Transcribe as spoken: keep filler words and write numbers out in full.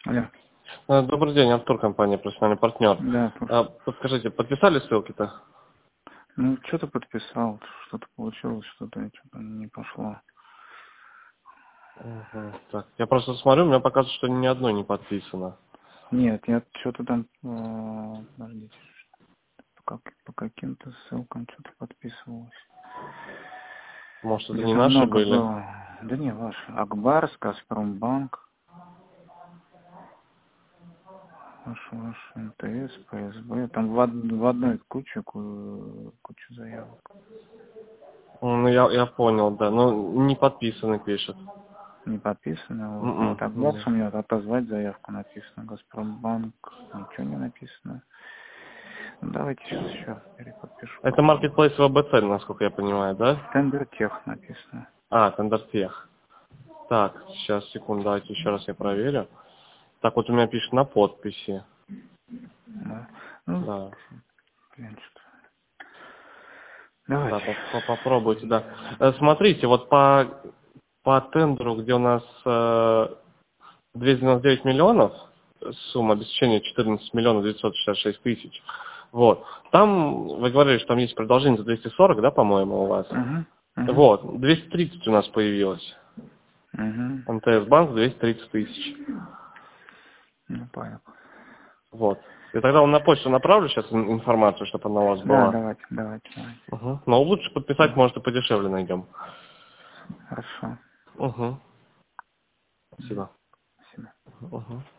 Алло. Э, Добрый день, Артур, компания «Профессиональный партнер». Да, А, Подскажите, подписали ссылки-то? ну что-то подписал, что-то получилось, что-то что-то не пошло. Мгм. Так, я просто смотрю, у меня показывает, что ни одной не подписано. Нет, я что-то там, э, подождите, по, как- по каким-то ссылкам что-то подписывалось. Может, это не Где-то наши много были? было. Да не, ваш. Акбарс, Газпромбанк, ваш, ваш МТС, ПСБ. Там в, од- в одной куче, ку- куча заявок. Ну, я, я понял, да. Ну, не подписаны, пишет. Не подписано. Вот, ну, вот М-м, Акбарс нет. у меня отозвать заявку написано. Газпромбанк, ничего не написано. Ну, давайте сейчас еще переподпишу, Это попробую. маркетплейс в ВБЦ, насколько я понимаю, да? Тендер тех написано. А, Тендертех. Так, сейчас, секунду, давайте еще раз я проверю. Так, вот у меня пишет на подписи. Да. Ну, Да, блин, что. да, Давайте. по- по- попробуйте, да. Э, Смотрите, вот по, по тендеру, где у нас э, двести девяносто девять миллионов, сумма обеспечения четырнадцать миллионов девятьсот шестьдесят шесть тысяч. Вот. Там, вы говорили, что там есть продолжение за двести сорок, да, по-моему, у вас? Угу. Угу. Вот, двести тридцать у нас появилось. Угу. МТС банк двести тридцать тысяч. Ну, понял. Вот. И тогда вам на почту направлю сейчас ин- информацию, чтобы она у вас Да, была. давайте, давайте, давайте. Угу. Но лучше подписать, Угу. может, и подешевле найдем. Хорошо. Угу. Угу. Спасибо. Спасибо. Угу.